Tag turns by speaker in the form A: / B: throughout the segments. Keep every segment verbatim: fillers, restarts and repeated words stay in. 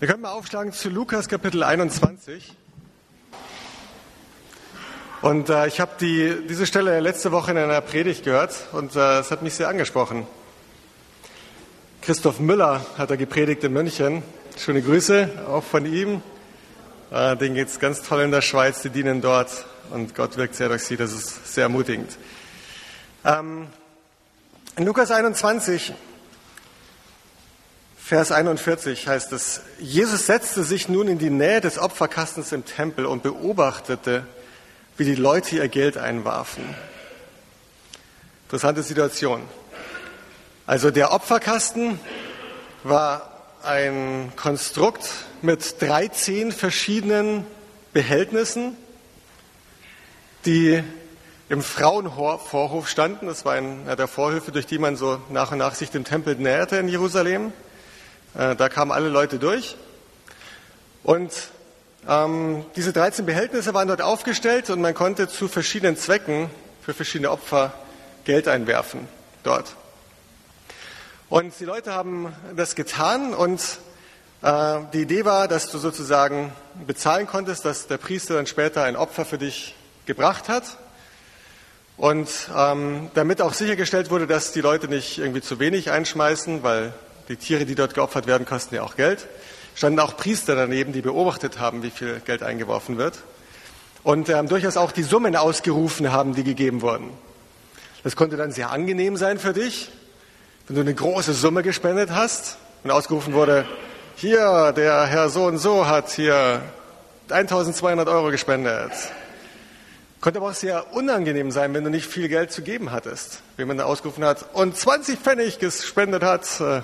A: Wir können mal aufschlagen zu Lukas Kapitel einundzwanzig. Und äh, ich habe die, diese Stelle letzte Woche in einer Predigt gehört und äh, es hat mich sehr angesprochen. Christoph Müller hat da gepredigt in München. Schöne Grüße auch von ihm. Äh, denen geht's ganz toll in der Schweiz, die dienen dort und Gott wirkt sehr durch sie, das ist sehr ermutigend. Ähm, in Lukas einundzwanzig, Vers einundvierzig heißt es: Jesus setzte sich nun in die Nähe des Opferkastens im Tempel und beobachtete, wie die Leute ihr Geld einwarfen. Interessante Situation. Also der Opferkasten war ein Konstrukt mit dreizehn verschiedenen Behältnissen, die im Frauenvorhof standen. Das war einer der Vorhöfe, durch die man so nach und nach sich dem Tempel näherte in Jerusalem. Da kamen alle Leute durch. Und ähm, diese dreizehn Behältnisse waren dort aufgestellt und man konnte zu verschiedenen Zwecken für verschiedene Opfer Geld einwerfen dort. Und die Leute haben das getan und äh, die Idee war, dass du sozusagen bezahlen konntest, dass der Priester dann später ein Opfer für dich gebracht hat. Und ähm, damit auch sichergestellt wurde, dass die Leute nicht irgendwie zu wenig einschmeißen, weil die Tiere, die dort geopfert werden, kosten ja auch Geld, standen auch Priester daneben, die beobachtet haben, wie viel Geld eingeworfen wird. Und ähm, durchaus auch die Summen ausgerufen haben, die gegeben wurden. Das konnte dann sehr angenehm sein für dich, wenn du eine große Summe gespendet hast und ausgerufen wurde: Hier, der Herr so und so hat hier eintausendzweihundert Euro gespendet. Konnte aber auch sehr unangenehm sein, wenn du nicht viel Geld zu geben hattest. Wenn man da ausgerufen hat und zwanzig Pfennig gespendet hat, äh,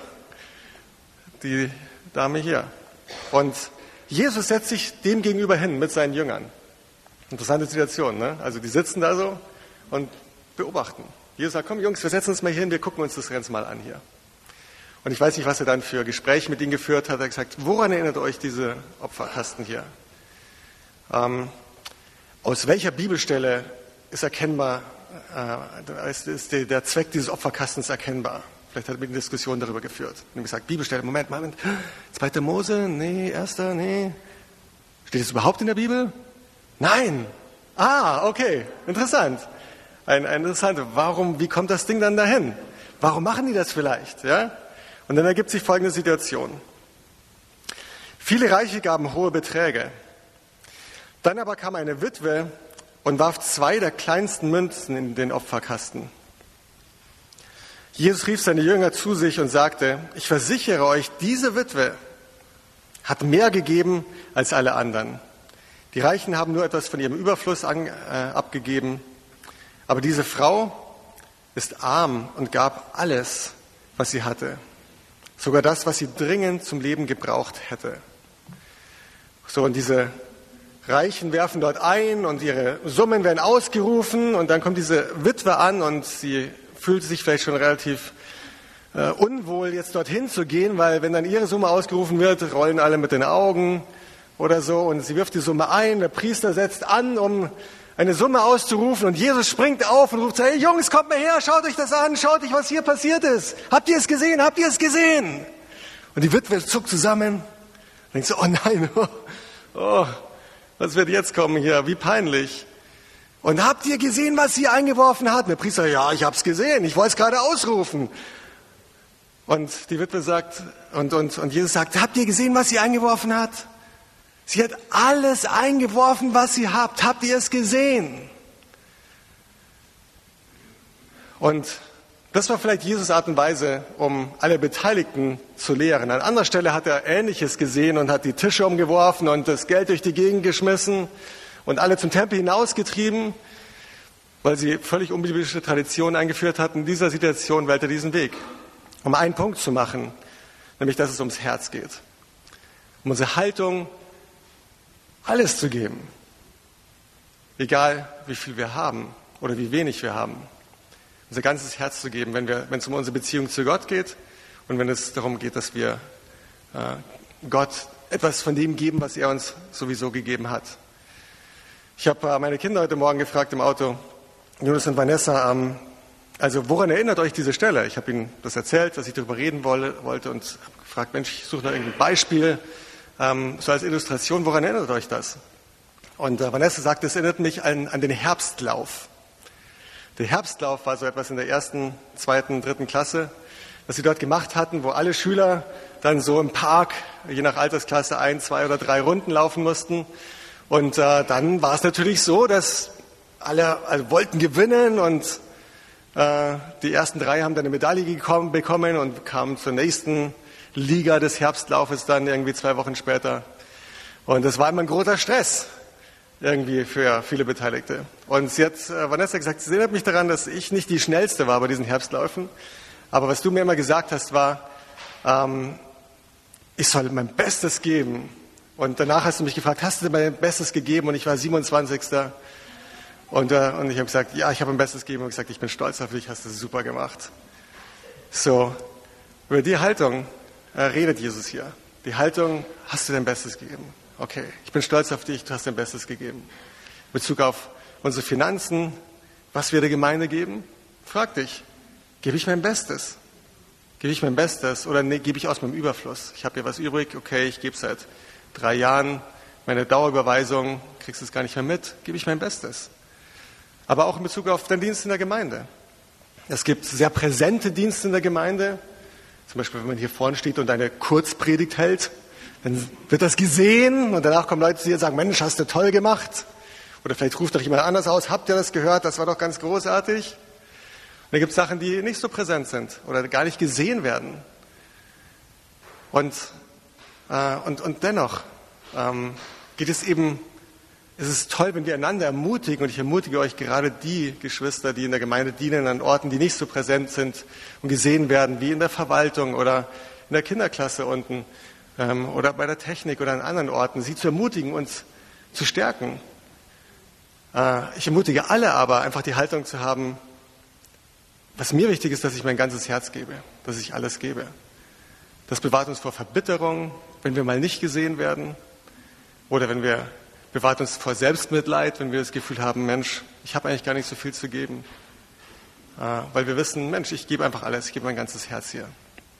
A: die Dame hier. Und Jesus setzt sich dem gegenüber hin mit seinen Jüngern. Interessante Situation, ne? Also die sitzen da so und beobachten. Jesus sagt: Komm Jungs, wir setzen uns mal hier hin, wir gucken uns das Ganze mal an hier. Und ich weiß nicht, was er dann für Gespräche mit ihnen geführt hat. Er hat gesagt: Woran erinnert euch diese Opferkasten hier? Ähm, aus welcher Bibelstelle ist erkennbar, äh, ist, ist der, der Zweck dieses Opferkastens erkennbar? Vielleicht hat er mit einer Diskussion darüber geführt. Und gesagt: Bibelstelle, Moment, Moment, zweiter Mose, nee, erster, nee. Steht das überhaupt in der Bibel? Nein. Ah, okay, interessant. Ein, ein interessant. Warum, wie kommt das Ding dann dahin? Warum machen die das vielleicht? Ja? Und dann ergibt sich folgende Situation. Viele Reiche gaben hohe Beträge. Dann aber kam eine Witwe und warf zwei der kleinsten Münzen in den Opferkasten. Jesus rief seine Jünger zu sich und sagte: Ich versichere euch, diese Witwe hat mehr gegeben als alle anderen. Die Reichen haben nur etwas von ihrem Überfluss an, äh, abgegeben, aber diese Frau ist arm und gab alles, was sie hatte, sogar das, was sie dringend zum Leben gebraucht hätte. So, und diese Reichen werfen dort ein und ihre Summen werden ausgerufen und dann kommt diese Witwe an und sie fühlt sich vielleicht schon relativ äh, unwohl, jetzt dorthin zu gehen, weil wenn dann ihre Summe ausgerufen wird, rollen alle mit den Augen oder so und sie wirft die Summe ein, der Priester setzt an, um eine Summe auszurufen und Jesus springt auf und ruft: Hey Jungs, kommt mal her, schaut euch das an, schaut euch, was hier passiert ist. Habt ihr es gesehen? Habt ihr es gesehen? Und die Witwe zuckt zusammen und denkt so: Oh nein, oh, oh, was wird jetzt kommen hier? Wie peinlich. Und habt ihr gesehen, was sie eingeworfen hat? Und der Priester: Ja, ich hab's gesehen, ich wollte es gerade ausrufen. Und die Witwe sagt, und, und, und Jesus sagt: Habt ihr gesehen, was sie eingeworfen hat? Sie hat alles eingeworfen, was sie habt. Habt ihr es gesehen? Und das war vielleicht Jesus' Art und Weise, um alle Beteiligten zu lehren. An anderer Stelle hat er Ähnliches gesehen und hat die Tische umgeworfen und das Geld durch die Gegend geschmissen und alle zum Tempel hinausgetrieben, weil sie völlig unbiblische Traditionen eingeführt hatten. In dieser Situation wählt er diesen Weg, um einen Punkt zu machen, nämlich dass es ums Herz geht. Um unsere Haltung, alles zu geben, egal wie viel wir haben oder wie wenig wir haben. Unser ganzes Herz zu geben, wenn, wir, wenn es um unsere Beziehung zu Gott geht und wenn es darum geht, dass wir äh, Gott etwas von dem geben, was er uns sowieso gegeben hat. Ich habe äh, meine Kinder heute Morgen gefragt im Auto, Jonas und Vanessa, ähm, also woran erinnert euch diese Stelle? Ich habe ihnen das erzählt, dass ich darüber reden wolle, wollte und habe gefragt: Mensch, ich suche noch irgendein Beispiel, ähm, so als Illustration, woran erinnert euch das? Und äh, Vanessa sagt, es erinnert mich an, an den Herbstlauf. Der Herbstlauf war so etwas in der ersten, zweiten, dritten Klasse, was sie dort gemacht hatten, wo alle Schüler dann so im Park, je nach Altersklasse, ein, zwei oder drei Runden laufen mussten. Und äh, dann war es natürlich so, dass alle also wollten gewinnen und äh, die ersten drei haben dann eine Medaille gekommen, bekommen und kamen zur nächsten Liga des Herbstlaufes dann irgendwie zwei Wochen später. Und das war immer ein großer Stress irgendwie für viele Beteiligte. Und sie hat, äh, Vanessa gesagt, sie erinnert mich daran, dass ich nicht die Schnellste war bei diesen Herbstläufen. Aber was du mir immer gesagt hast, war, ähm, ich soll mein Bestes geben. Und danach hast du mich gefragt, hast du mein Bestes gegeben? Und ich war siebenundzwanzigster Und, äh, und ich habe gesagt, ja, ich habe mein Bestes gegeben. Und gesagt, ich bin stolz auf dich, hast du super gemacht. So, über die Haltung äh, redet Jesus hier. Die Haltung, hast du dein Bestes gegeben? Okay, ich bin stolz auf dich, du hast dein Bestes gegeben. In Bezug auf unsere Finanzen, was wir der Gemeinde geben, frag dich, gebe ich mein Bestes? Gebe ich mein Bestes oder nee, gebe ich aus meinem Überfluss? Ich habe hier was übrig, okay, ich gebe seit drei Jahren meine Dauerüberweisung, kriegst es gar nicht mehr mit, gebe ich mein Bestes. Aber auch in Bezug auf den Dienst in der Gemeinde. Es gibt sehr präsente Dienste in der Gemeinde. Zum Beispiel, wenn man hier vorne steht und eine Kurzpredigt hält, dann wird das gesehen und danach kommen Leute zu dir und sagen, Mensch, hast du toll gemacht. Oder vielleicht ruft doch jemand anders aus, habt ihr das gehört, das war doch ganz großartig. Und dann gibt es Sachen, die nicht so präsent sind oder gar nicht gesehen werden. Und, äh, und, und dennoch ähm, geht es eben, es ist toll, wenn wir einander ermutigen. Und ich ermutige euch gerade die Geschwister, die in der Gemeinde dienen, an Orten, die nicht so präsent sind und gesehen werden, wie in der Verwaltung oder in der Kinderklasse unten ähm, oder bei der Technik oder an anderen Orten, sie zu ermutigen und zu stärken. Äh, ich ermutige alle aber, einfach die Haltung zu haben, was mir wichtig ist, dass ich mein ganzes Herz gebe, dass ich alles gebe. Das bewahrt uns vor Verbitterung, wenn wir mal nicht gesehen werden. Oder wenn wir, bewahrt uns vor Selbstmitleid, wenn wir das Gefühl haben, Mensch, ich habe eigentlich gar nicht so viel zu geben. Äh, weil wir wissen, Mensch, ich gebe einfach alles, ich gebe mein ganzes Herz hier.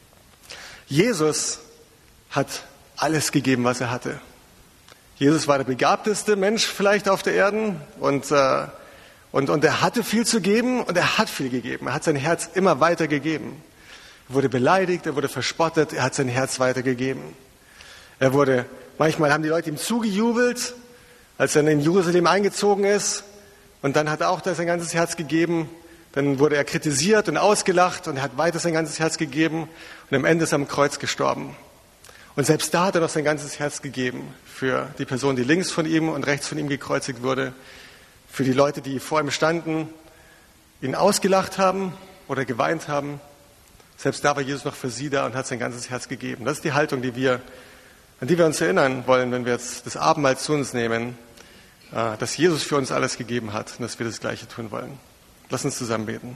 A: Jesus hat alles gegeben, was er hatte. Jesus war der begabteste Mensch vielleicht auf der Erde und äh, Und, und er hatte viel zu geben und er hat viel gegeben. Er hat sein Herz immer weiter gegeben. Er wurde beleidigt, er wurde verspottet, er hat sein Herz weitergegeben. Er wurde, manchmal haben die Leute ihm zugejubelt, als er in Jerusalem eingezogen ist. Und dann hat er auch da sein ganzes Herz gegeben. Dann wurde er kritisiert und ausgelacht und er hat weiter sein ganzes Herz gegeben. Und am Ende ist er am Kreuz gestorben. Und selbst da hat er noch sein ganzes Herz gegeben für die Person, die links von ihm und rechts von ihm gekreuzigt wurde. Für die Leute, die vor ihm standen, ihn ausgelacht haben oder geweint haben. Selbst da war Jesus noch für sie da und hat sein ganzes Herz gegeben. Das ist die Haltung, die wir, an die wir uns erinnern wollen, wenn wir jetzt das Abendmahl zu uns nehmen, dass Jesus für uns alles gegeben hat und dass wir das Gleiche tun wollen. Lass uns zusammen beten.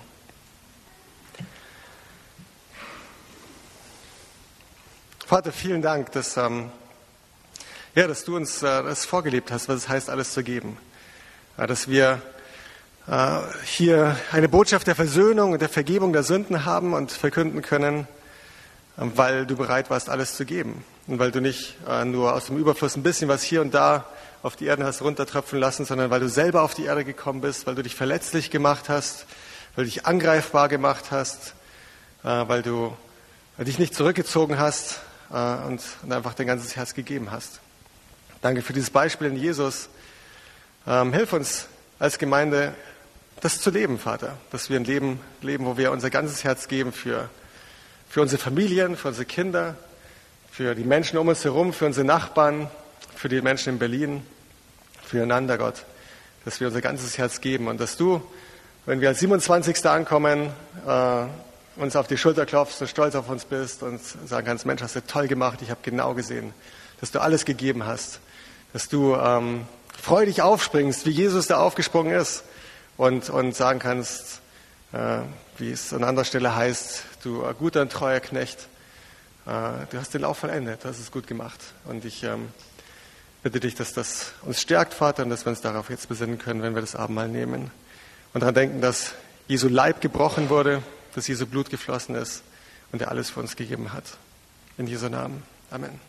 A: Vater, vielen Dank, dass, ähm, ja, dass du uns äh, das vorgelebt hast, was es heißt, alles zu geben. Dass wir äh, hier eine Botschaft der Versöhnung und der Vergebung der Sünden haben und verkünden können, äh, weil du bereit warst, alles zu geben. Und weil du nicht äh, nur aus dem Überfluss ein bisschen was hier und da auf die Erde hast runtertröpfeln lassen, sondern weil du selber auf die Erde gekommen bist, weil du dich verletzlich gemacht hast, weil du dich angreifbar gemacht hast, äh, weil du weil dich nicht zurückgezogen hast äh, und, und einfach dein ganzes Herz gegeben hast. Danke für dieses Beispiel in Jesus. Ähm, hilf uns als Gemeinde, das zu leben, Vater. Dass wir ein Leben leben, wo wir unser ganzes Herz geben für, für unsere Familien, für unsere Kinder, für die Menschen um uns herum, für unsere Nachbarn, für die Menschen in Berlin, füreinander, Gott. Dass wir unser ganzes Herz geben und dass du, wenn wir als siebenundzwanzigster ankommen, äh, uns auf die Schulter klopfst und stolz auf uns bist und sagen kannst, Mensch, hast du toll gemacht, ich habe genau gesehen, dass du alles gegeben hast, dass du ähm, freudig aufspringst, wie Jesus da aufgesprungen ist und, und sagen kannst, äh, wie es an anderer Stelle heißt, du äh, guter und treuer Knecht, äh, du hast den Lauf vollendet, du hast es gut gemacht. Und ich ähm, bitte dich, dass das uns stärkt, Vater, und dass wir uns darauf jetzt besinnen können, wenn wir das Abendmahl nehmen. Und daran denken, dass Jesu Leib gebrochen wurde, dass Jesu Blut geflossen ist und er alles für uns gegeben hat. In Jesu Namen. Amen.